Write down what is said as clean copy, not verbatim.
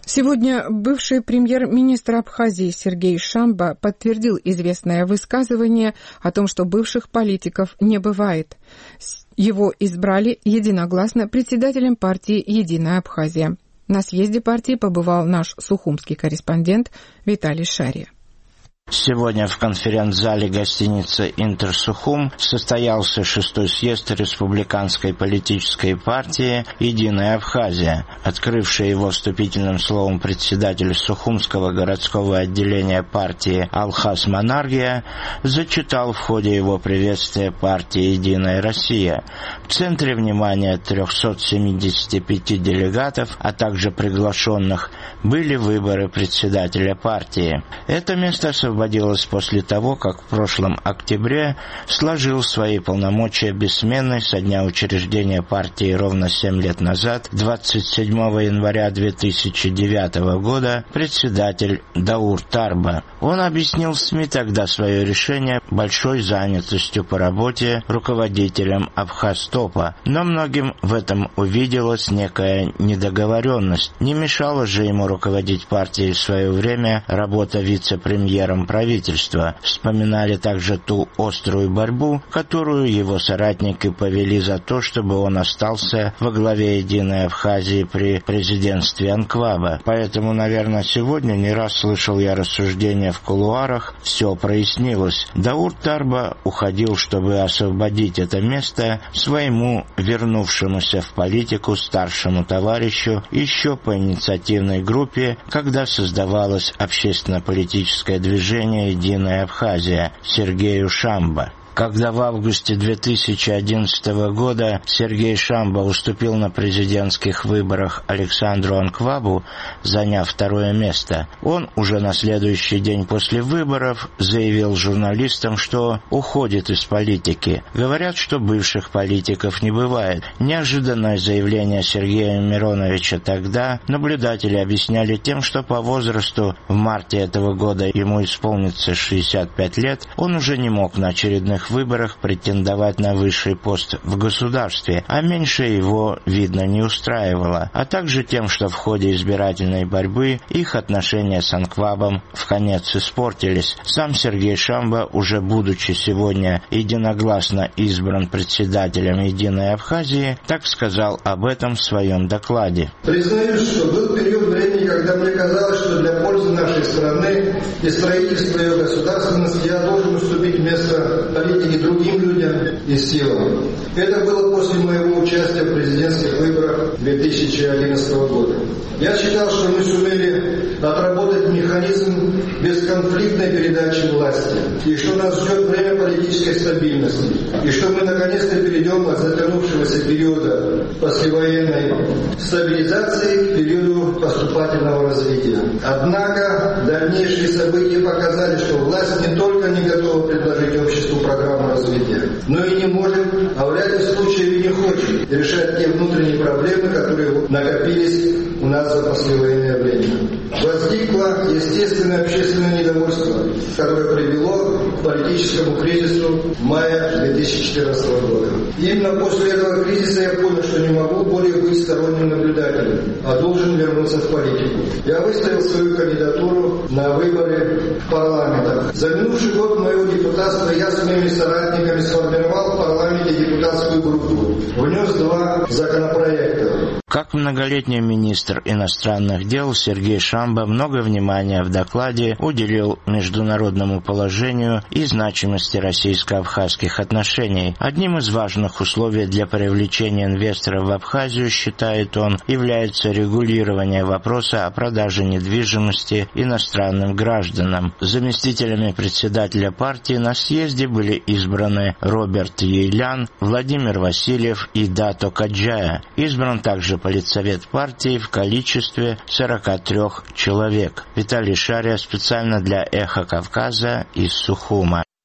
Сегодня бывший премьер-министр Абхазии Сергей Шамба подтвердил известное высказывание о том, что бывших политиков не бывает. Его избрали единогласно председателем партии «Единая Абхазия». На съезде партии побывал наш сухумский корреспондент Виталий Шария. Сегодня в конференц-зале гостиницы «Интерсухум» состоялся 6-й съезд республиканской политической партии «Единая Абхазия». Открывший его вступительным словом председатель Сухумского городского отделения партии Алхас Манаргия зачитал в ходе его приветствия партии «Единая Россия». В центре внимания 375 делегатов, а также приглашенных, были выборы председателя партии. Это место освободилось после того, как в прошлом октябре сложил свои полномочия бессменный со дня учреждения партии ровно 7 лет назад, 27 января 2009 года, председатель Даур Тарба. Он объяснил в СМИ тогда свое решение большой занятостью по работе руководителем Абхазтопа, но многим в этом увиделась некая недоговоренность. Не мешало же ему руководить партией в свое время работа вице-премьером правительства. Вспоминали также ту острую борьбу, которую его соратники повели за то, чтобы он остался во главе «Единой Абхазии» при президентстве анклава. Поэтому, наверное, сегодня не раз слышал я рассуждения в кулуарах, все прояснилось. Даур Тарба уходил, чтобы освободить это место своему вернувшемуся в политику старшему товарищу еще по инициативной группе, когда создавалось общественно-политическое движение «Единая Абхазия» Сергею Шамба. Когда в августе 2011 года Сергей Шамба уступил на президентских выборах Александру Анквабу, заняв 2-е место, он уже на следующий день после выборов заявил журналистам, что уходит из политики. Говорят, что бывших политиков не бывает. Неожиданное заявление Сергея Мироновича тогда наблюдатели объясняли тем, что по возрасту в марте этого года ему исполнится 65 лет, он уже не мог на очередных выборах претендовать на высший пост в государстве, а меньше его, видно, не устраивало, а также тем, что в ходе избирательной борьбы их отношения с анквабом вконец испортились. Сам Сергей Шамба, уже будучи сегодня единогласно избран председателем «Единой Абхазии», так сказал об этом в своем докладе. Признаюсь, что был период времени, когда мне казалось, что для пользы нашей страны и строительства ее государственности я должен уступить место политики другим людям и силам. Это было после моего участия в президентских выборах 2011 года. Я считал, что мы сумели отработать механизм бесконфликтной передачи власти, и что нас ждет время политической стабильности, и что мы наконец-то перейдем от затянувшегося периода послевоенной стабилизации к периоду поступательного развития. Однако дальнейшие события показали, что власть не только не готова предложить обществу программу развития, но и не может, а в ряде случаев и не хочет решать те внутренние проблемы, которые накопились у нас за послевоенное время. Возникло естественное общественное недовольство, которое привело к политическому кризису мая 2014 года. Именно после этого кризиса я понял, что не могу более быть сторонним наблюдателем, а должен вернуться в политику. Я выставил свою кандидатуру на выборы в парламент. За минувший год моего депутатства я с моими соратниками сформировал в парламенте депутатскую группу, внес 2 законопроекта. Как многолетний министр иностранных дел Сергей Шамба много внимания в докладе уделил международному положению и значимости российско-абхазских отношений. Одним из важных условий для привлечения инвесторов в Абхазию, считает он, является регулирование вопроса о продаже недвижимости иностранным гражданам. Заместителями председателя партии на съезде были избраны Роберт Ейлян, Владимир Васильев и Дато Каджая. Избран также политсовет партии в количестве 43 человек. Виталий Шария специально для «Эхо Кавказа» из Сухума.